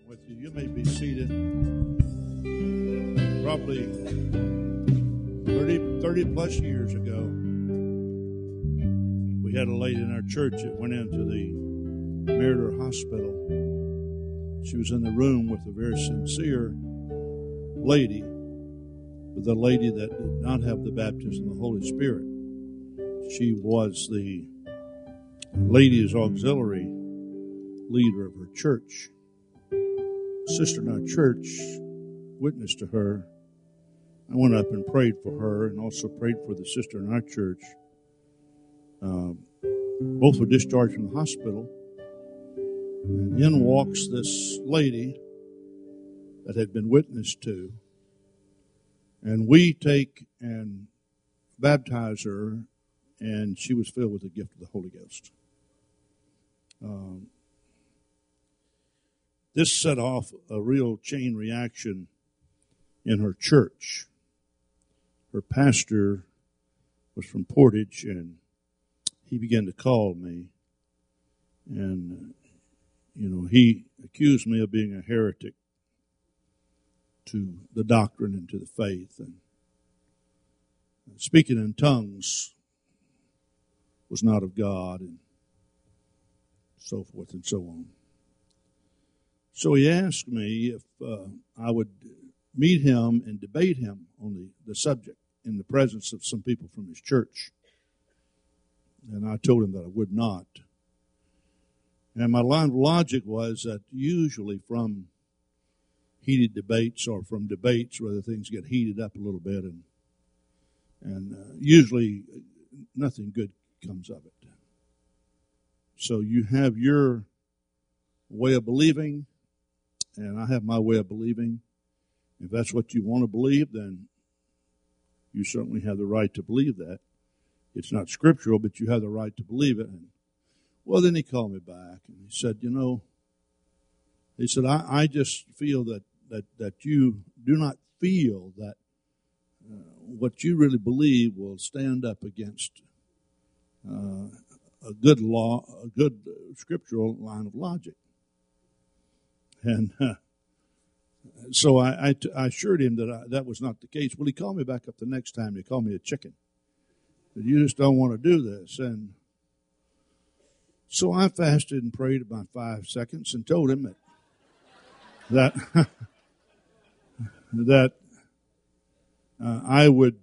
with you. You may be seated. Probably 30 plus years ago, we had a lady in our church that went into the Meriter Hospital. She was in the room with a very sincere lady, with a lady that did not have the baptism of the Holy Spirit. She was the ladies' auxiliary leader of her church. A sister in our church witnessed to her. I went up and prayed for her and also prayed for the sister in our church. Both were discharged from the hospital. And in walks this lady that had been witnessed to. And we take and baptize her, and she was filled with the gift of the Holy Ghost. This set off a real chain reaction in her church. Her pastor was from Portage, and he began to call me. And, he accused me of being a heretic to the doctrine and to the faith. And speaking in tongues was not of God, and so forth and so on. So he asked me if I would meet him and debate him on the subject in the presence of some people from his church. And I told him that I would not. And my line of logic was that usually from heated debates or from debates where things get heated up a little bit, and usually nothing good comes of it. So you have your way of believing, and I have my way of believing. If that's what you want to believe, then you certainly have the right to believe that. It's not scriptural, but you have the right to believe it. And, well, then he called me back, and he said, I just feel that you do not feel that what you really believe will stand up against a good scriptural line of logic. And so I assured him that that was not the case. Well, he called me back up the next time. He called me a chicken. That you just don't want to do this. And so I fasted and prayed about 5 seconds and told him that I would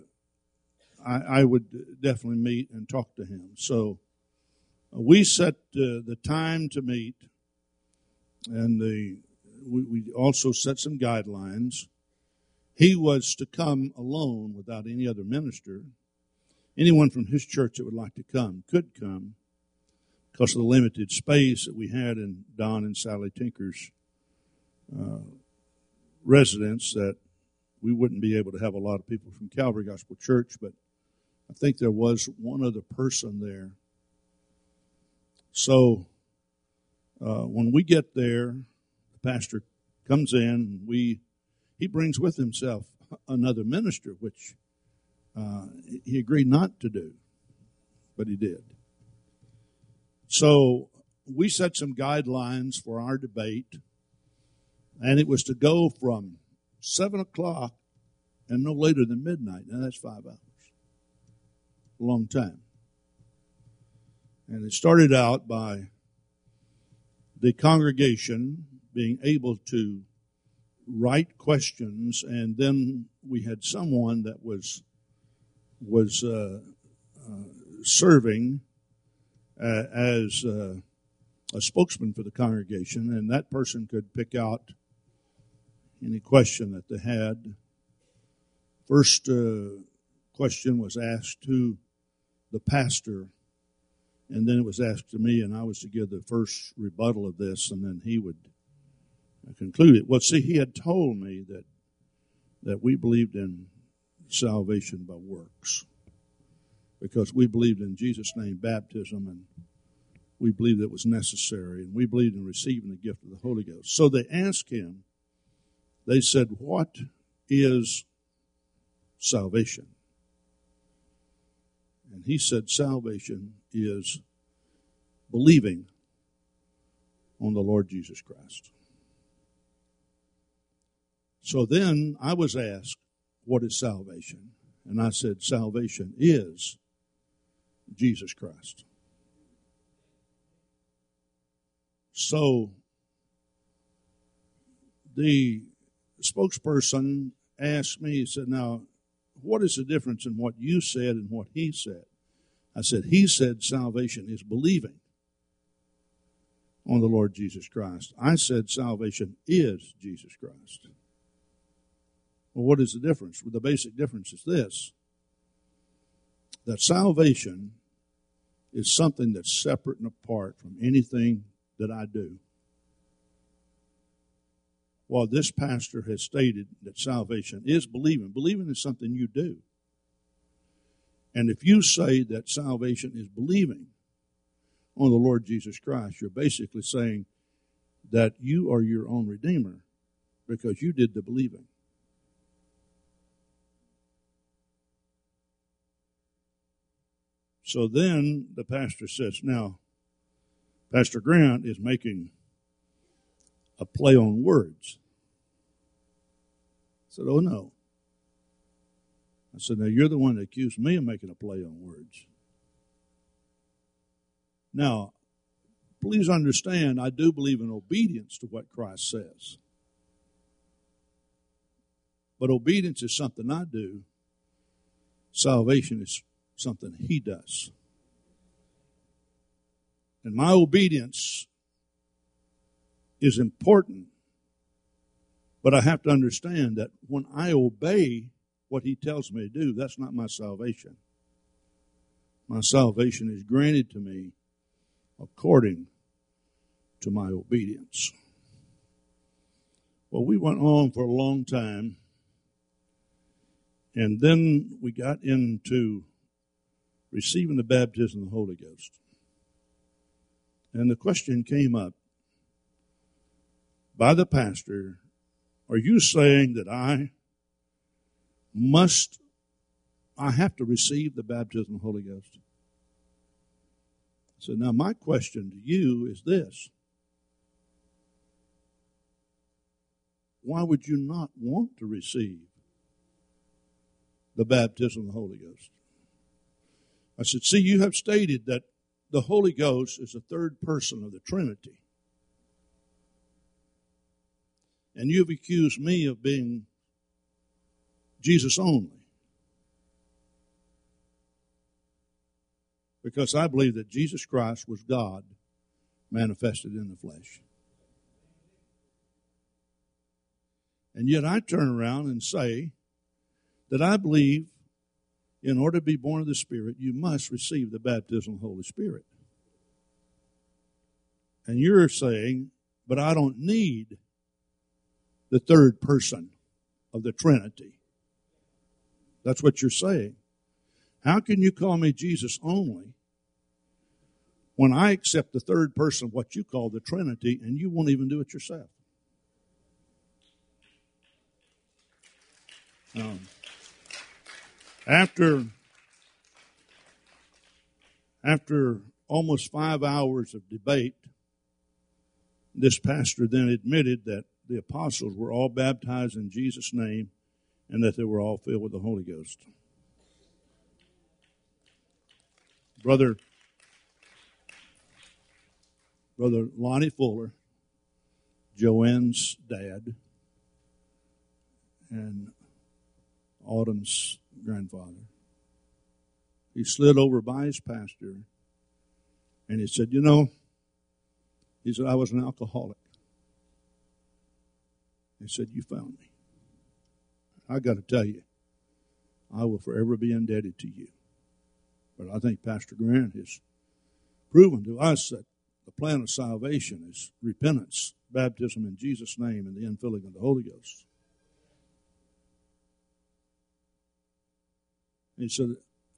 definitely meet and talk to him. So we set the time to meet, and we also set some guidelines. He was to come alone without any other minister. Anyone from his church that would like to come could come because of the limited space that we had in Don and Sally Tinker's residence, that we wouldn't be able to have a lot of people from Calvary Gospel Church, but I think there was one other person there. So when we get there, the pastor comes in, he brings with himself another minister, which he agreed not to do, but he did. So we set some guidelines for our debate, and it was to go from 7 o'clock and no later than midnight. Now that's 5 hours. A long time. And it started out by the congregation being able to write questions, and then we had someone that was serving as a spokesman for the congregation, and that person could pick out any question that they had. First question was asked to the pastor, and then it was asked to me, and I was to give the first rebuttal of this, and then he would conclude it. Well, see, he had told me that we believed in salvation by works because we believed in Jesus' name baptism, and we believed it was necessary, and we believed in receiving the gift of the Holy Ghost. So they asked him, they said, what is salvation? And he said, salvation is believing on the Lord Jesus Christ. So then I was asked, what is salvation? And I said, salvation is Jesus Christ. So the spokesperson asked me, he said, now, what is the difference in what you said and what he said? I said, he said salvation is believing on the Lord Jesus Christ. I said salvation is Jesus Christ. Well, what is the difference? Well, the basic difference is this, that salvation is something that's separate and apart from anything that I do. Well, this pastor has stated that salvation is believing. Believing is something you do. And if you say that salvation is believing on the Lord Jesus Christ, you're basically saying that you are your own Redeemer because you did the believing. So then the pastor says, now, Pastor Grant is making a play on words. I said, oh no. I said, now you're the one that accused me of making a play on words. Now, please understand, I do believe in obedience to what Christ says. But obedience is something I do. Salvation is something he does. And my obedience is important, but I have to understand that when I obey what he tells me to do, that's not my salvation. My salvation is granted to me according to my obedience. Well, we went on for a long time, and then we got into receiving the baptism of the Holy Ghost. And the question came up by the pastor, are you saying that I have to receive the baptism of the Holy Ghost? So now my question to you is this. Why would you not want to receive the baptism of the Holy Ghost? I said, see, you have stated that the Holy Ghost is the third person of the Trinity. And you've accused me of being Jesus only. Because I believe that Jesus Christ was God manifested in the flesh. And yet I turn around and say that I believe in order to be born of the Spirit, you must receive the baptism of the Holy Spirit. And you're saying, but I don't need the third person of the Trinity. That's what you're saying. How can you call me Jesus only when I accept the third person of what you call the Trinity and you won't even do it yourself? After almost 5 hours of debate, this pastor then admitted that the apostles were all baptized in Jesus' name and that they were all filled with the Holy Ghost. Brother Lonnie Fuller, Joanne's dad, and Autumn's grandfather, he slid over by his pastor and he said, he said, I was an alcoholic. He said, you found me. I got to tell you, I will forever be indebted to you. But I think Pastor Grant has proven to us that the plan of salvation is repentance, baptism in Jesus' name, and the infilling of the Holy Ghost. He said,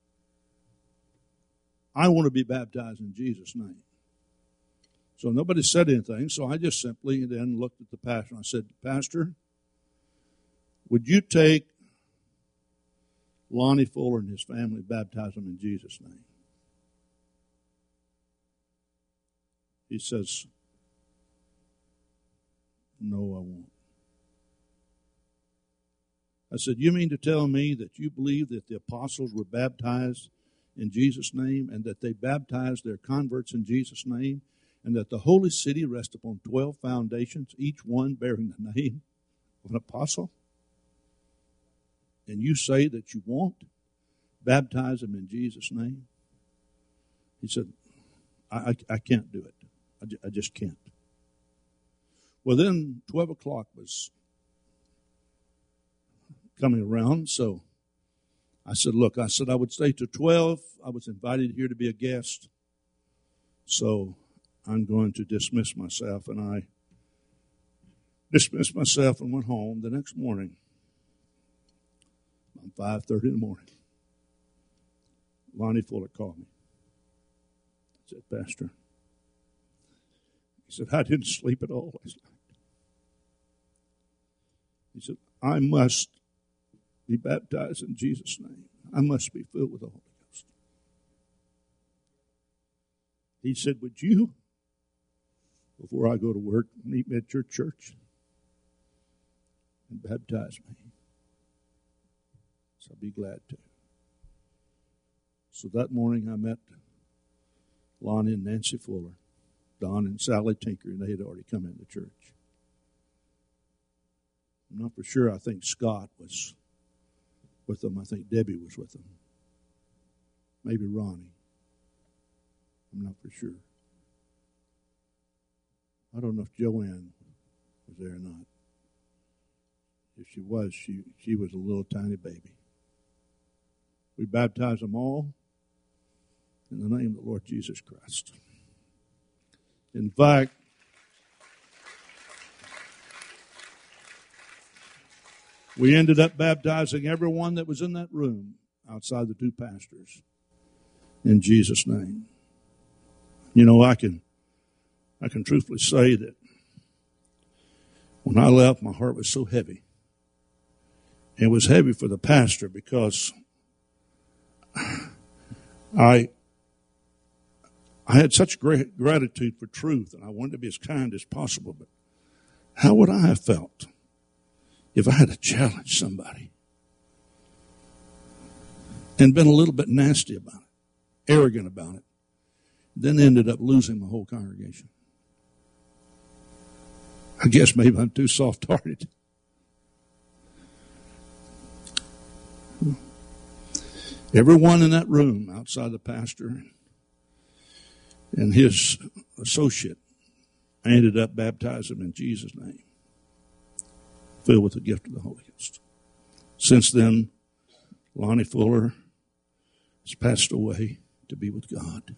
I want to be baptized in Jesus' name. So nobody said anything, so I just simply then looked at the pastor and I said, Pastor, would you take Lonnie Fuller and his family, baptize them in Jesus' name? He says, no, I won't. I said, you mean to tell me that you believe that the apostles were baptized in Jesus' name and that they baptized their converts in Jesus' name and that the holy city rests upon 12 foundations, each one bearing the name of an apostle? And you say that you won't baptize them in Jesus' name? He said, I can't do it. I just can't. Well, then 12 o'clock was coming around, so I said, look, I would stay to 12. I was invited here to be a guest, so I'm going to dismiss myself. And I dismissed myself and went home. The next morning, around 5:30 in the morning, Lonnie Fuller called me. I said, Pastor, he said, I didn't sleep at all last night. He said, I must be baptized in Jesus' name. I must be filled with the Holy Ghost. He said, would you, before I go to work, meet me at your church and baptize me? So I'll be glad to. So that morning I met Lonnie and Nancy Fuller, Don and Sally Tinker, and they had already come into church. I'm not for sure. I think Scott was with them. I think Debbie was with them. Maybe Ronnie. I'm not for sure. I don't know if Joanne was there or not. If she was, she was a little tiny baby. We baptized them all in the name of the Lord Jesus Christ. In fact, we ended up baptizing everyone that was in that room outside the two pastors in Jesus' name. You know, I can truthfully say that when I left, my heart was so heavy. It was heavy for the pastor because I had such great gratitude for truth, and I wanted to be as kind as possible. But how would I have felt if I had to challenge somebody and been a little bit nasty about it, arrogant about it, then ended up losing my whole congregation? I guess maybe I'm too soft-hearted. Everyone in that room outside the pastor and his associate, I ended up baptizing them in Jesus' name, filled with the gift of the Holy Ghost. Since then, Lonnie Fuller has passed away to be with God.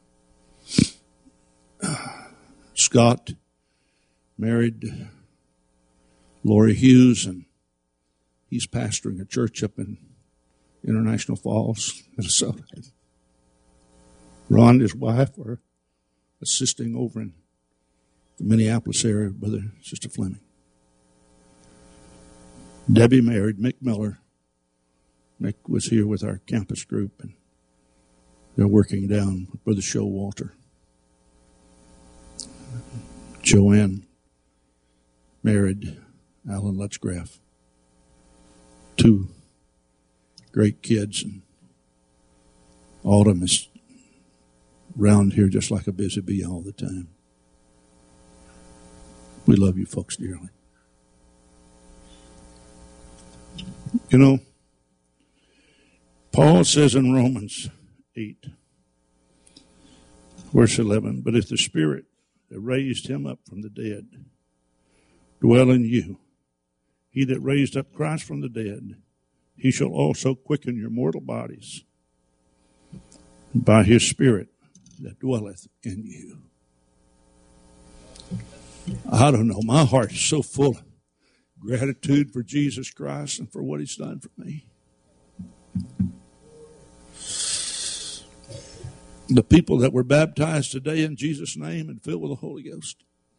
Scott married Lori Hughes, and he's pastoring a church up in International Falls, Minnesota. Ron and his wife are assisting over in the Minneapolis area with Brother Sister Fleming. Debbie married Mick Miller. Mick was here with our campus group, and they're working down with Brother Showalter. Joanne married Alan Lutzgraff. Two great kids, and Autumn is around here just like a busy bee all the time. We love you folks dearly. You know, Paul says in Romans 8, verse 11, but if the Spirit that raised him up from the dead dwell in you, he that raised up Christ from the dead, he shall also quicken your mortal bodies by his Spirit that dwelleth in you. I don't know. My heart is so full of gratitude for Jesus Christ and for what he's done for me. The people that were baptized today in Jesus' name and filled with the Holy Ghost.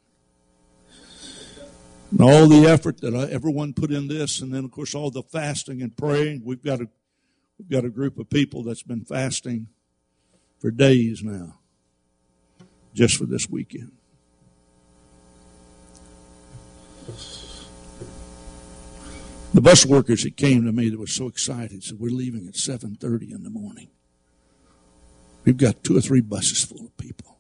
And all the effort that everyone put in this, and then, of course, all the fasting and praying. We've got a group of people that's been fasting for days now, just for this weekend. The bus workers that came to me that were so excited said, we're leaving at 7:30 in the morning. We've got 2 or 3 buses full of people.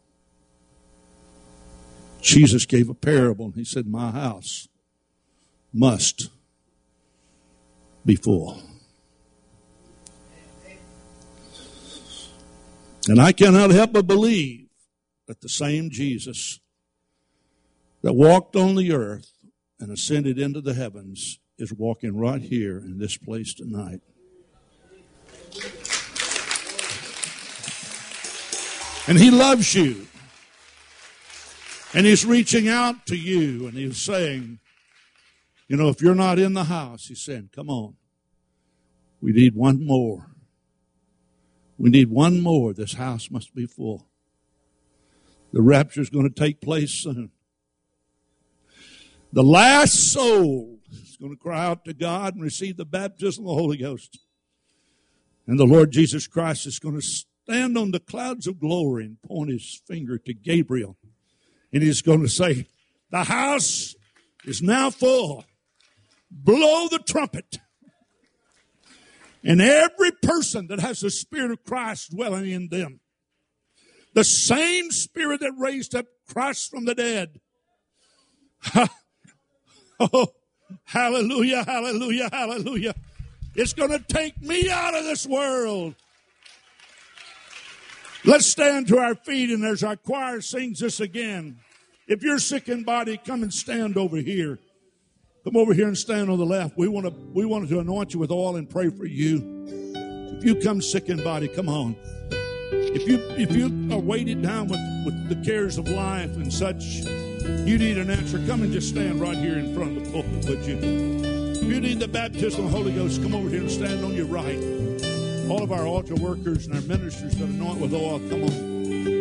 Jesus gave a parable, and he said, my house must be full. And I cannot help but believe that the same Jesus that walked on the earth and ascended into the heavens is walking right here in this place tonight. And he loves you. And he's reaching out to you, and he's saying, you know, if you're not in the house, he's saying, come on. We need one more. We need one more. This house must be full. The rapture is going to take place soon. The last soul is going to cry out to God and receive the baptism of the Holy Ghost. And the Lord Jesus Christ is going to stand on the clouds of glory and point his finger to Gabriel. And he's going to say, the house is now full. Blow the trumpet. And every person that has the Spirit of Christ dwelling in them, the same Spirit that raised up Christ from the dead. Oh, hallelujah, hallelujah, hallelujah. It's going to take me out of this world. Let's stand to our feet, and as our choir sings this again, if you're sick in body, come and stand over here. Come over here and stand on the left. We wanted to anoint you with oil and pray for you. If you come sick in body, come on. If you are weighted down with the cares of life and such, you need an answer. Come and just stand right here in front of the pulpit, would you? If you need the baptism of the Holy Ghost, come over here and stand on your right. All of our altar workers and our ministers that anoint with oil, come on.